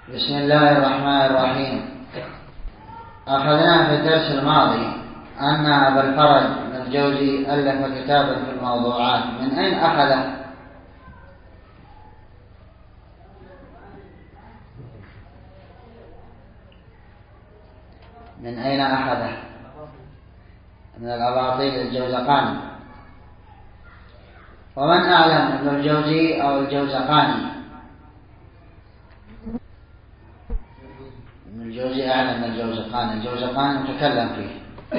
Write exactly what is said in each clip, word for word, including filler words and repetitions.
بسم الله الرحمن الرحيم. أخذنا في الدرس الماضي أن أبا الفرج الجوزي ألف كتابا في الموضوعات. من أين أخذه؟ من أين أخذه؟ من الأباطيل الجوزقاني. ومن أعلم ابن الجوزي أو الجوزقاني؟ ابن الجوزي أعلم من الجوزقاني. الجوزقاني متكلم فيه،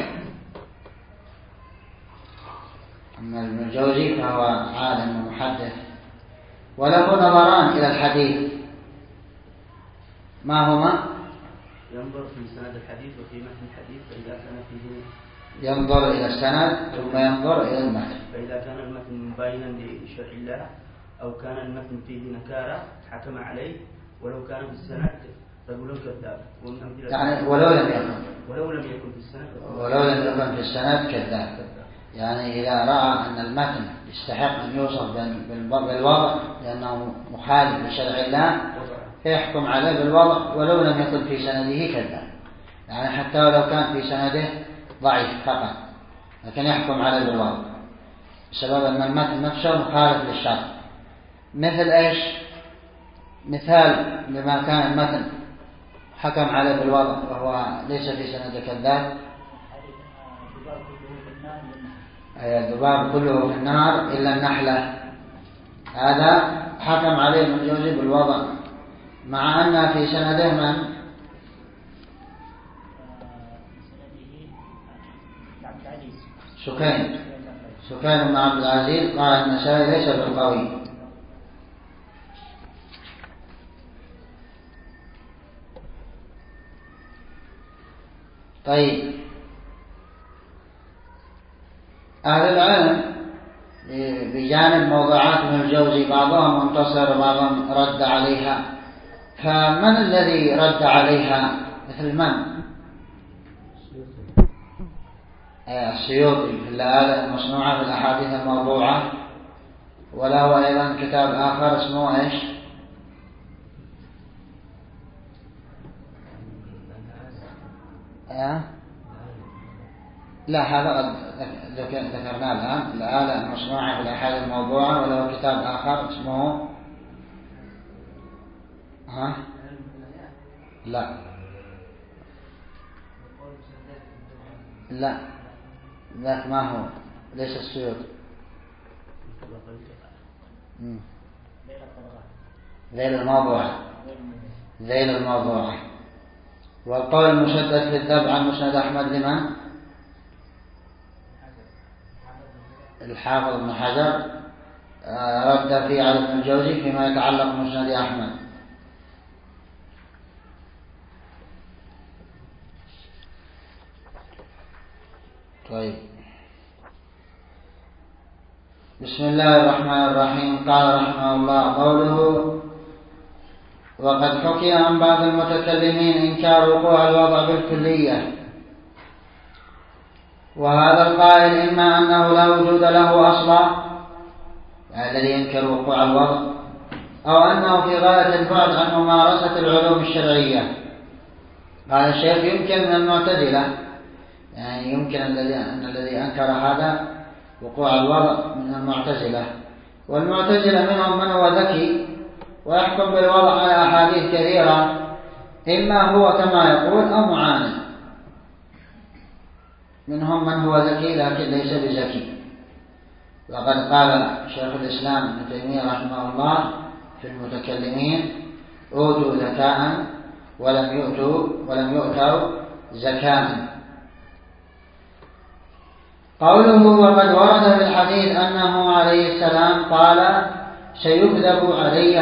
أما ابن الجوزي فهو عالم ومحدث وله نظران إلى الحديث. ما هما؟ ينظر في سند الحديث وفي متن الحديث، فإذا كان فيه ينظر إلى السند ثم ينظر إلى المتن، فإذا كان المتن مباينا لشرع الله أو كان المتن فيه نكارة حكم عليه، ولو كان في السند رجل كذاب. يعني ولو لم يكن ولو لم يكن في السند ولو لم يكن في السند كذاب. يعني إذا رأى أن المتن يستحق أن يوصف بالوضع لأنه مخالف لشرع الله فيحكم عليه بالوضع ولو لم يكن في سنده كذاب. يعني حتى ولو كان في سنده ضعيف فقط لكن يحكم عليه بالوضع بسبب أن المتن نفسه مخالف للشرع. مثل إيش؟ مثال لما كان المتن حكم عليه بالوضع وهو ليس في سنده كذاب: الذباب كله في النار إلا النحلة. هذا حكم عليه ابن الجوزي بالوضع مع أن في سنده من؟ سكين سكين بن عبد العزيز. قال النسائي ليس بالقوي. طيب، أهل العلم بجانب موضوعات ابن الجوزي بعضهم انتصر وبعضهم رد عليها. فمن الذي رد عليها؟ مثل من؟ السيوطي في اللآلئ المصنوعة في الأحاديث الموضوعة، وله أيضا كتاب آخر اسمه إيش؟ أه؟ لا، هذا ذكرناه الآن، الآلة المصنوعة في الأحاديث الموضوعة، وله كتاب آخر اسمه ها؟ لا لا ذاك ما هو، ليس السيوطي. ذيل الموضوعة ذيل الموضوعة. والقول المشدد في الذب عن مسند أحمد لمن؟ الحافظ ابن حجر رد فيه على ابن الجوزي فيما يتعلق بمسند أحمد. طيب، بسم الله الرحمن الرحيم. قال رحمه الله: قوله: وقد حكي عن بعض المتكلمين إنكار وقوع الوضع بالكلية. وهذا القائل إما أنه لا وجود له أصلا، يعني الذي ينكر وقوع الوضع، أو أنه في غاية البعد عن ممارسة العلوم الشرعية. قال الشيخ: يمكن من المعتزلة، يعني يمكن الذي أن الذي أنكر هذا وقوع الوضع من المعتزلة. والمعتزلة منهم من هو ذكي ويحكم بالوضع على أحاديث كثيرة، إما هو كما يقول أو معاند. منهم من هو ذكي لكن ليس بذكي. وقد قال شيخ الإسلام ابن تيمية رحمه الله في المتكلمين: أوتوا ذكاء ولم يؤتوا ولم يؤتوا زكاء. قوله: وقد ورد في الحديث أنه عليه السلام قال: سيكذب علي.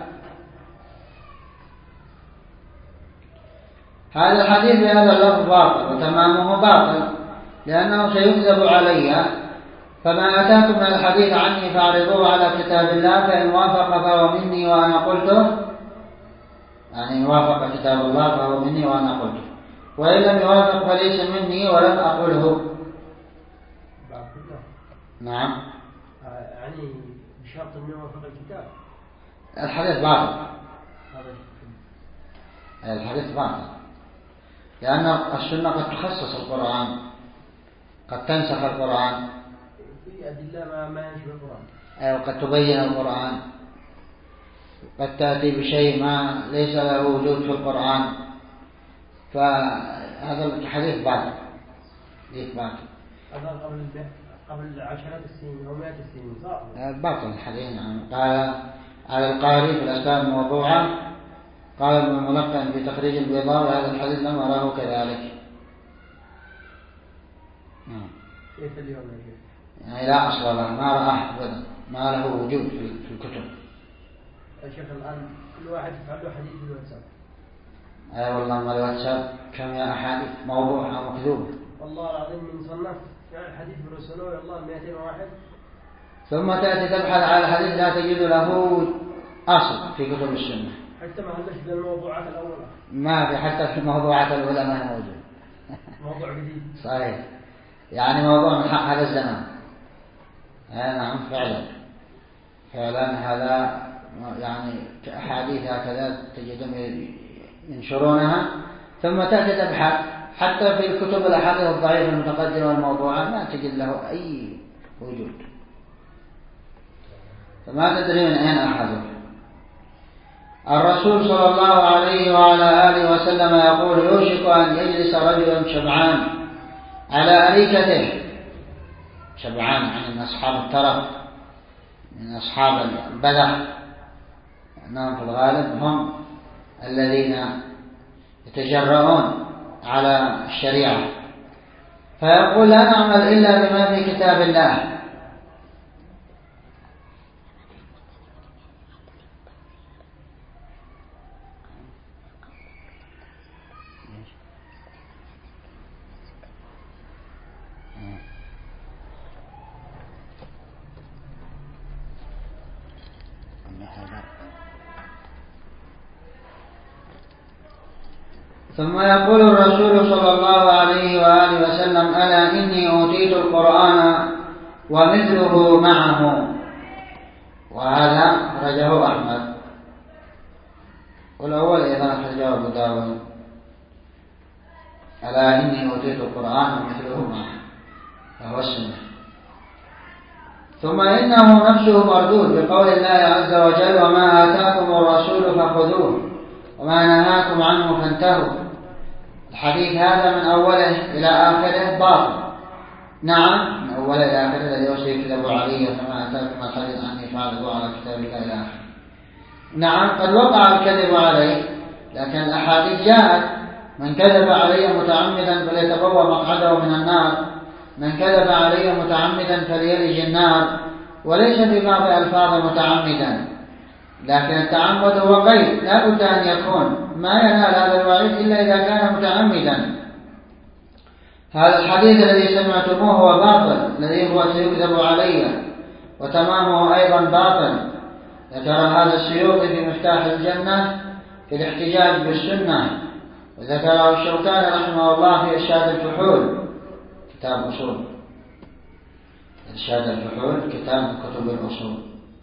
هذا الحديث بهذا اللفظ باطل وتمامه باطل، لأنه سيكذب علي. فما أتاكم من الحديث عني فاعرضوه على كتاب الله، فإن وافق فهو مني وأنا قلته، يعني إن وافق كتاب الله فهو مني وأنا قلته، وإن لم يوافق فليس مني ولم أقله. نعم، يعني بشرط أنه يوافق الكتاب. الحديث باطل. الحديث باطل، لأن السنة قد تخصص القرآن، قد تنسخ القرآن، في أدلة ما ما يشبه القرآن، أو قد تبين القرآن، قد تأتي بشيء ما ليس له وجود في القرآن، فهذا الحديث باطل. باطل هذا قبل قبل عشرات السنين أو مئات السنين صح؟ باطل الحديث. نعم. قال على القاري في الأسباب الموضوعة، قال ابن الملقن في تخريج البيضاوي هذا الحديث لم أراه كذلك. نعم. كيف اليوم يا شيخ؟ يعني لا أصل له، ما رأى أبدا، ما له وجود في الكتب. يا شيخ الآن كل واحد يفعل له حديث في الواتساب. أي أيوة والله، ما الواتساب كم يا أحاديث موضوع أو مكذوب. والله العظيم من صنف يعني حديث برسلوه والله مئتين وواحد. ثم تأتي تبحث على الحديث لا تجد له أصل في كتب السنة، حتى ما هلش بالموضوعات الأولى، ما في حتى في الموضوعات الأولى ما هو موجود. موضوع جديد صحيح، يعني موضوع من حق هذا الزمان. نعم فعلا فعلا هذا يعني أحاديث هكذا تجدهم ينشرونها، ثم تأتي تبحث حتى في الكتب الأحاديث الضعيفة المتقدمة والموضوعة ما تجد له أي وجود، فما تدري من أين أخذه. الرسول صلى الله عليه وعلى آله وسلم يقول: يوشك أن يجلس رجل شبعان على أريكته. شبعان يعني من أصحاب الترف، من أصحاب البدح، أنهم في الغالب هم الذين يتجرؤون على الشريعة، فيقول: لا نعمل إلا بما في كتاب الله. ثم يقول الرسول صلى الله عليه وآله وسلم: ألا إني أوتيت القرآن ومثله معه. وهذا أخرجه أحمد، والأول أيضا أخرجه أبو داود: ألا إني أوتيت القرآن ومثله معه، فهو السنة. ثم إنه نفسه مردود بقول الله عز وجل: وما آتاكم الرسول فخذوه وما نهاكم عنه فانتهوا. الحديث هذا من أوله إلى آخره باطل. نعم، من أوله إلى آخره: الذي يوصي كتاب علي فما أتاكم الحديث عني فاعرضوا على كتاب الله إلى آخره. نعم، قد وقع الكذب عليه، لكن الأحاديث جاءت: من كذب علي متعمدا فليتبوأ مقعده من النار، من كذب علي متعمدا فليلج النار. وليس في بعض ألفاظ متعمدا، لكن التعمد هو قيد، لا بد أن يكون ما ينال هذا الوعيد إلا إذا كان متعمدا. هذا الحديث الذي سمعتموه هو باطل، الذي هو سيكذب علي، وتمامه أيضا باطل. ذكر هذا السيوطي في مفتاح الجنة في الاحتجاج بالسنة، وذكره الشوكاني رحمه الله في إرشاد الفحول، كتاب أصول إرشاد الفحول، كتاب من كتب الأصول.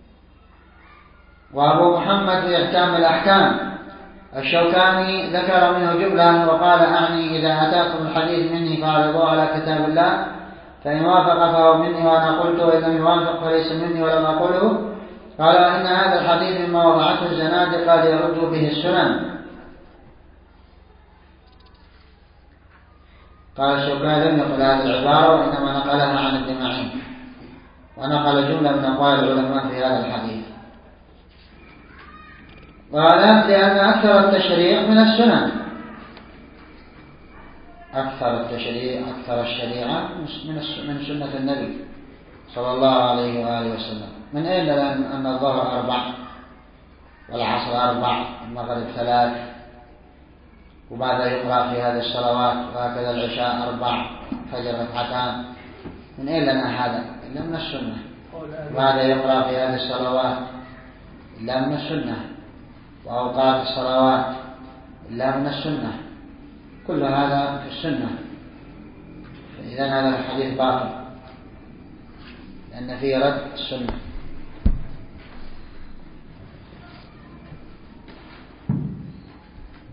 وأبو محمد في إحكام الأحكام الشوكاني ذكر منه جملة وقال: أعني إذا أتاكم الحديث مني فاعرضوه على كتاب الله، فإن وافق فهو مني وأنا قلته، وإن لم يوافق فليس مني ولم أقله. قال: إن هذا الحديث مما وضعته الزنادقة ليردوا به السنن. قال الشوكاني: لم يقل هذه العبارة، وإنما نقلها عن ابن معين، ونقل جملة من أقوال العلماء في هذا الحديث. قال: لأن أكثر التشريع من السنن، أكثر التشريع أكثر الشريعة من سنة النبي صلى الله عليه وآله وسلم. من أين لنا أن الظهر أربع والعصر أربع والمغرب ثلاث، وماذا يقرأ في هذه الصلوات، وهكذا العشاء أربع، فجر ركعتان؟ من أين لنا هذا إلا من السنة. وماذا يقرأ في هذه الصلوات إلا من السنة، وأوقات الصلوات إلا من السنة، كل هذا في السنة. فإذا هذا الحديث باطل، لأن فيه رد السنة.